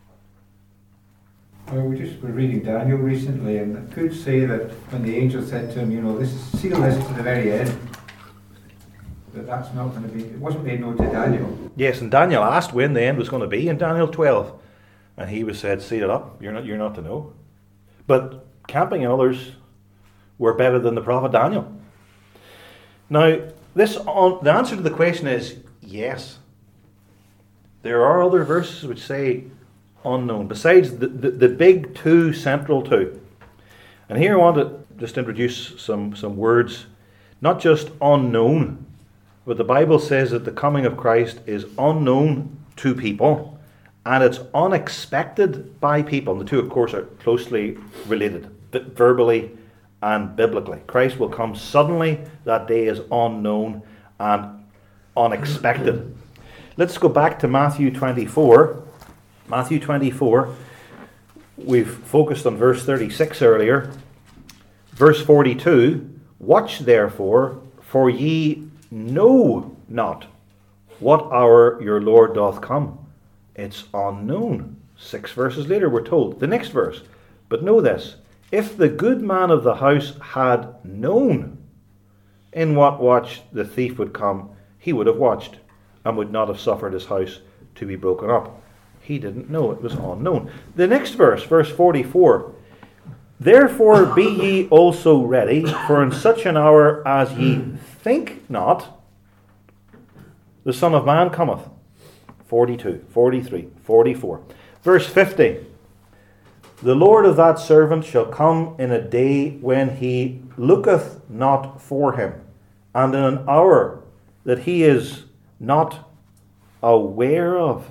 [SPEAKER 5] Well, we were reading Daniel recently, and I could say that when the angel said to him, you know, seal this to the very end. that's not going to be, it wasn't made known to Daniel.
[SPEAKER 1] Yes, and Daniel asked when the end was going to be in Daniel 12. And he was said, seal it up, you're not to know. But Camping and others were better than the prophet Daniel. Now, the answer to the question is yes. There are other verses which say unknown, besides the big two, central two. And here I want to just introduce some words, not just unknown, but the Bible says that the coming of Christ is unknown to people, and it's unexpected by people. And the two, of course, are closely related, verbally and biblically. Christ will come suddenly. That day is unknown and unexpected. Let's go back to Matthew 24. Matthew 24. We've focused on verse 36 earlier. Verse 42. Watch therefore, for ye know not what hour your Lord doth come. It's unknown. 6 verses later we're told. The next verse. But know this, if the good man of the house had known in what watch the thief would come, he would have watched and would not have suffered his house to be broken up. He didn't know, it was unknown. The next verse, verse 44. Therefore be ye also ready, for in such an hour as ye think not, the Son of Man cometh. 42, 43, 44. Verse 50. The Lord of that servant shall come in a day when he looketh not for him, and in an hour that he is not aware of.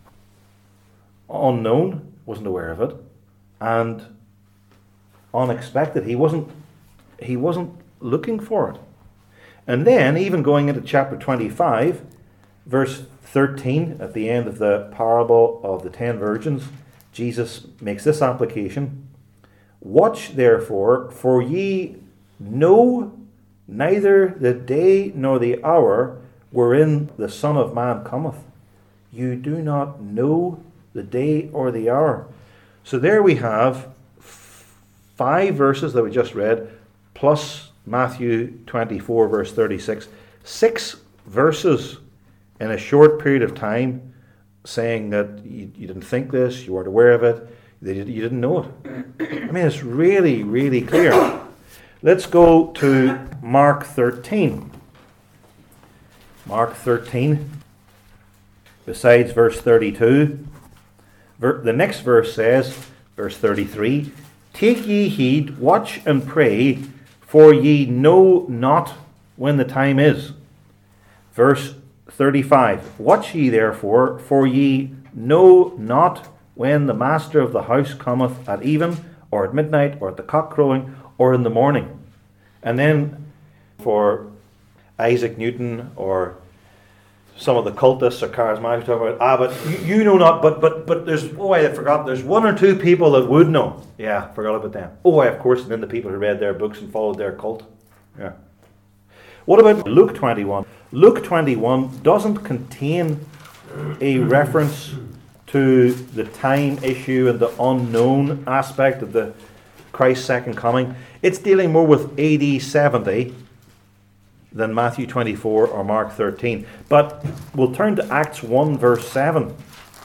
[SPEAKER 1] Unknown, wasn't aware of it, and unexpected. He wasn't looking for it. And then, even going into chapter 25, verse 13, at the end of the parable of the 10 virgins, Jesus makes this application. Watch therefore, for ye know neither the day nor the hour wherein the Son of Man cometh. You do not know the day or the hour. So there we have 5 verses that we just read, plus Matthew 24, verse 36. 6 verses in a short period of time saying that you didn't think this, you weren't aware of it, you didn't know it. I mean, it's really, really clear. Let's go to Mark 13. Mark 13, besides verse 32, the next verse says, verse 33, take ye heed, watch and pray, for ye know not when the time is. Verse 35, watch ye therefore, for ye know not when the master of the house cometh at even, or at midnight, or at the cock crowing, or in the morning. And then for Isaac Newton, or some of the cultists or charismatics talk about, but you know not, but there's, I forgot, there's 1 or 2 people that would know. Yeah, forgot about them. Of course, and then the people who read their books and followed their cult. Yeah. What about Luke 21? Luke 21 doesn't contain a reference to the time issue and the unknown aspect of the Christ's second coming. It's dealing more with AD 70 than Matthew 24 or Mark 13. But we'll turn to Acts 1 verse 7,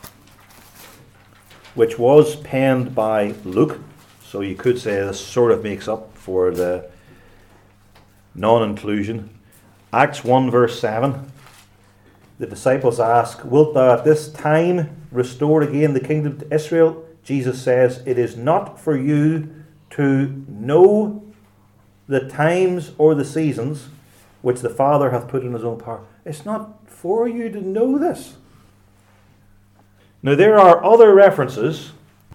[SPEAKER 1] which was penned by Luke. So you could say this sort of makes up for the non-inclusion. Acts 1 verse 7. The disciples ask, wilt thou at this time restore again the kingdom to Israel? Jesus says, it is not for you to know the times or the seasons which the Father hath put in his own power. It's not for you to know this. Now there are other references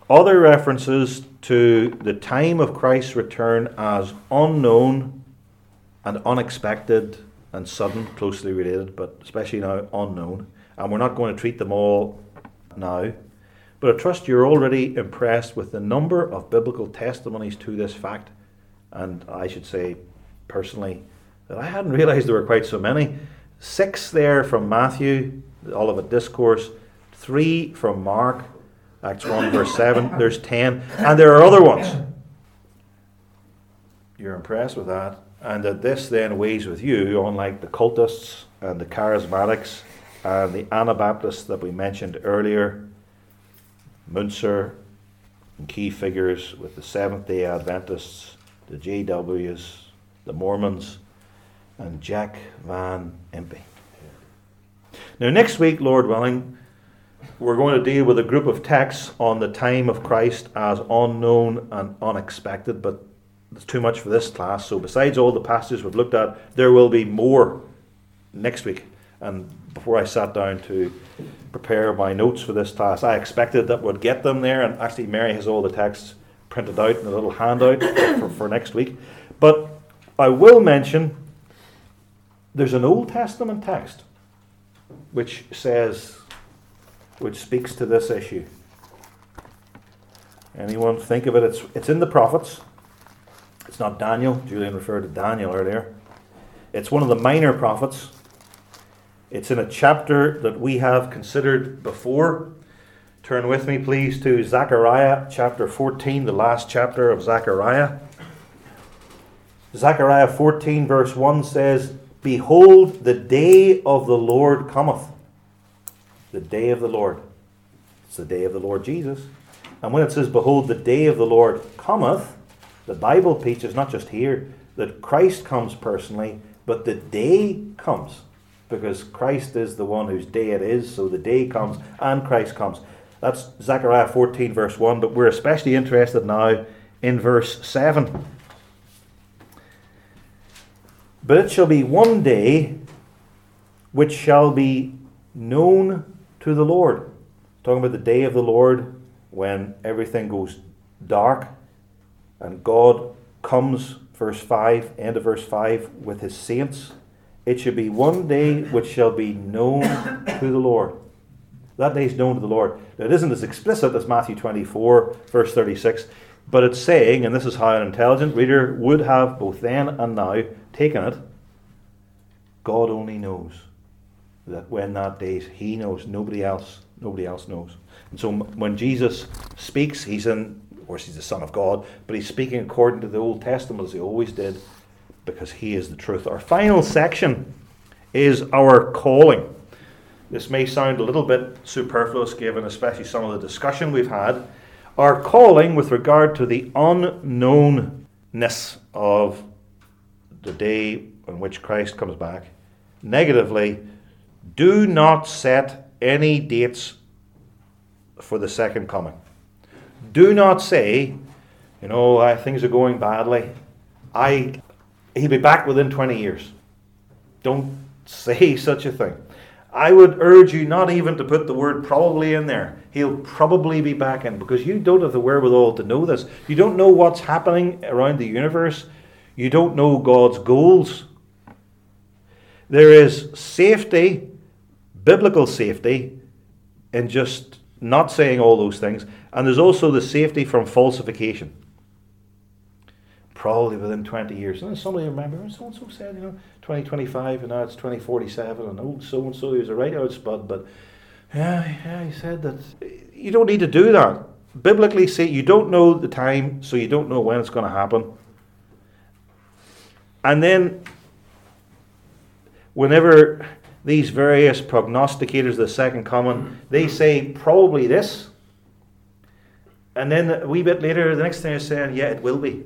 [SPEAKER 1] to the time of Christ's return as unknown and unexpected and sudden, closely related, but especially now unknown. And we're not going to treat them all now. But I trust you're already impressed with the number of biblical testimonies to this fact. And I should say, personally, that I hadn't realized there were quite so many. 6 there from Matthew, the Olivet Discourse, 3 from Mark, Acts 1 verse 7, there's 10, and there are other ones. you're impressed with that, and that this then weighs with you, unlike the cultists and the charismatics and the Anabaptists that we mentioned earlier, Munzer and key figures with the Seventh-day Adventists, the JWs, the Mormons, and Jack Van Impe. Now next week, Lord willing, we're going to deal with a group of texts on the time of Christ as unknown and unexpected, but it's too much for this class. So besides all the passages we've looked at, there will be more next week. And before I sat down to prepare my notes for this class, I expected that we'd get them there, and actually Mary has all the texts printed out in a little handout for next week. But I will mention there's an Old Testament text which speaks to this issue. Anyone think of it? It's in the prophets. It's not Daniel. Julian referred to Daniel earlier. It's one of the minor prophets. It's in a chapter that we have considered before. Turn with me, please, to Zechariah chapter 14, the last chapter of Zechariah. Zechariah 14 verse 1 says, "Behold, the day of the Lord cometh." The day of the Lord. It's the day of the Lord Jesus. And when it says, "Behold, the day of the Lord cometh," the Bible teaches, not just here, that Christ comes personally, but the day comes. Because Christ is the one whose day it is, so the day comes and Christ comes. That's Zechariah 14 verse 1, but we're especially interested now in verse 7. "But it shall be one day which shall be known to the Lord." Talking about the day of the Lord when everything goes dark and God comes, verse 5, end of verse 5, with his saints. "It shall be one day which shall be known to the Lord." That day is known to the Lord. Now, it isn't as explicit as Matthew 24, verse 36, but it's saying, and this is how an intelligent reader would have both then and now taken it, God only knows that when that day is, he knows. Nobody else knows. And so when Jesus speaks, he's of course he's the Son of God, but he's speaking according to the Old Testament as he always did, because he is the truth. Our final section is our calling. This may sound a little bit superfluous given especially some of the discussion we've had. Our calling with regard to the unknownness of the day on which Christ comes back. Negatively, do not set any dates for the second coming. Do not say, things are going badly. He'll be back within 20 years. Don't say such a thing. I would urge you not even to put the word probably in there. He'll probably be back in, because you don't have the wherewithal to know this. You don't know what's happening around the universe. You don't know God's goals. There is safety, biblical safety, in just not saying all those things. And there's also the safety from falsification. Probably within 20 years. And somebody remember, so-and-so said, 2025, and now it's 2047, and old so-and-so, he was a right out spud, but he said that. You don't need to do that. Biblically, see, you don't know the time, so you don't know when it's going to happen. And then, whenever these various prognosticators of the second coming, they say probably this, and then a wee bit later, the next thing they're saying, yeah, it will be.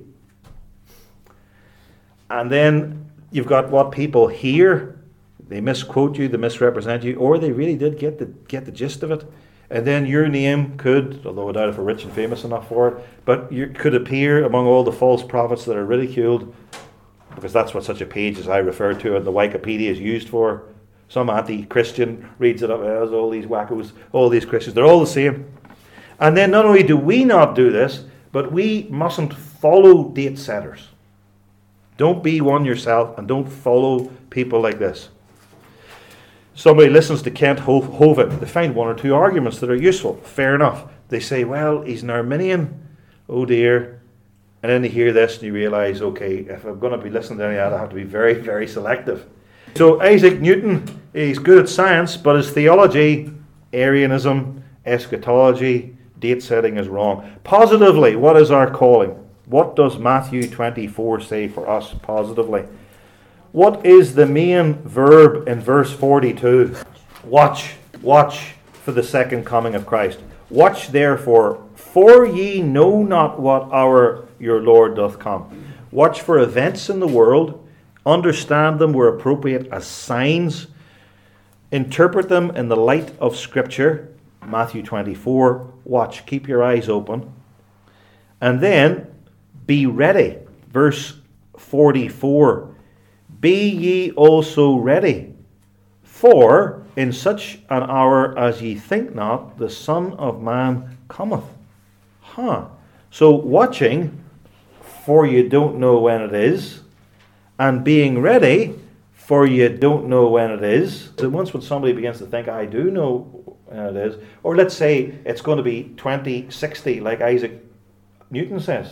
[SPEAKER 1] And then you've got what people hear. They misquote you, they misrepresent you, or they really did get the gist of it. And then your name could, although I doubt if we're rich and famous enough for it, but you could appear among all the false prophets that are ridiculed, because that's what such a page as I refer to in the Wikipedia is used for. Some anti-Christian reads it up as all these wackos, all these Christians, they're all the same. And then not only do we not do this, but we mustn't follow date setters. Don't be one yourself, and don't follow people like this. Somebody listens to Kent Hovind. They find one or two arguments that are useful. Fair enough. They say, well, he's an Arminian. Oh dear. And then you hear this and you realise, okay, if I'm going to be listening to any of that, I have to be very, very selective. So Isaac Newton, he's good at science, but his theology, Arianism, eschatology, date setting is wrong. Positively, what is our calling? What does Matthew 24 say for us positively? What is the main verb in verse 42? Watch, watch for the second coming of Christ. Watch therefore, for ye know not what hour your Lord doth come. Watch for events in the world, understand them where appropriate as signs, interpret them in the light of Scripture. Matthew 24, watch, keep your eyes open. And then, be ready. Verse 44, be ye also ready, for in such an hour as ye think not, the Son of Man cometh. So watching, for you don't know when it is, and being ready, for you don't know when it is. So once when somebody begins to think, I do know when it is, or let's say it's going to be 2060, like Isaac Newton says.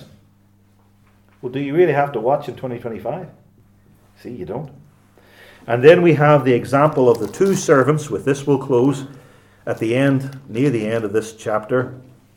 [SPEAKER 1] Well, do you really have to watch in 2025? See, you don't. And then we have the example of the two servants. With this we'll close at the end, near the end of this chapter.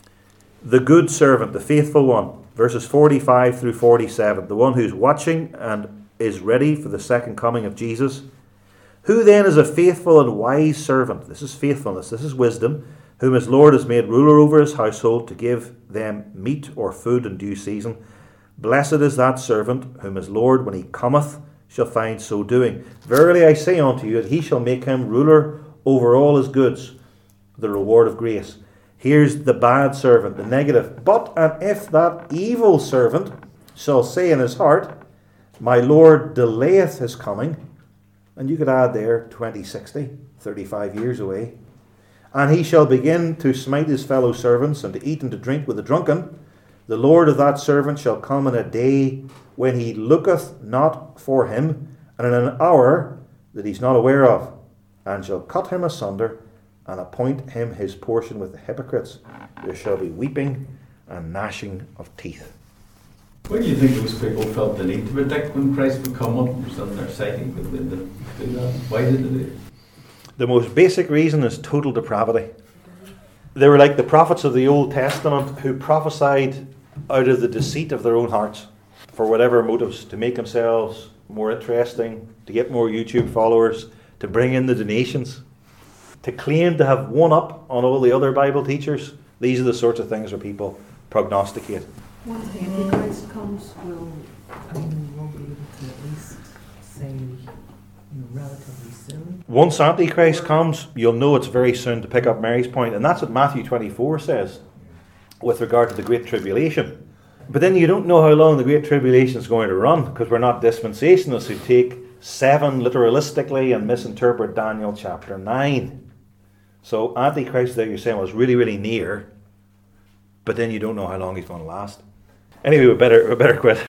[SPEAKER 1] The good servant, the faithful one, verses 45 through 47, the one who's watching and is ready for the second coming of Jesus. Who then is a faithful and wise servant? This is faithfulness, this is wisdom, whom his Lord has made ruler over his household to give them meat or food in due season. Blessed is that servant whom his Lord, when he cometh, shall find so doing. Verily I say unto you, that he shall make him ruler over all his goods, the reward of grace. Here's the bad servant, the negative. But and if that evil servant shall say in his heart, my Lord delayeth his coming, and you could add there 2060, 35 years away, and he shall begin to smite his fellow servants, and to eat and to drink with the drunken, the Lord of that servant shall come in a day when he looketh not for him, and in an hour that he's not aware of, and shall cut him asunder, and appoint him his portion with the hypocrites. There shall be weeping and gnashing of teeth.
[SPEAKER 4] Why do you think those people felt the need to predict when Christ would come? What was in their psyche? Would they do that? Why did they do it?
[SPEAKER 1] The most basic reason is total depravity. They were like the prophets of the Old Testament who prophesied out of the deceit of their own hearts for whatever motives, to make themselves more interesting, to get more YouTube followers, to bring in the donations, to claim to have one up on all the other Bible teachers. These are the sorts of things where people prognosticate.
[SPEAKER 6] Once the Antichrist comes, we'll be able to at least say, relatively soon.
[SPEAKER 1] Once Antichrist comes, you'll know it's very soon, to pick up Mary's point. And that's what Matthew 24 says with regard to the Great Tribulation. But then you don't know how long the Great Tribulation is going to run, because we're not dispensationalists who take 7 literalistically and misinterpret Daniel chapter 9. So Antichrist, that you're saying, was really, really near, but then you don't know how long he's going to last. Anyway, we better quit.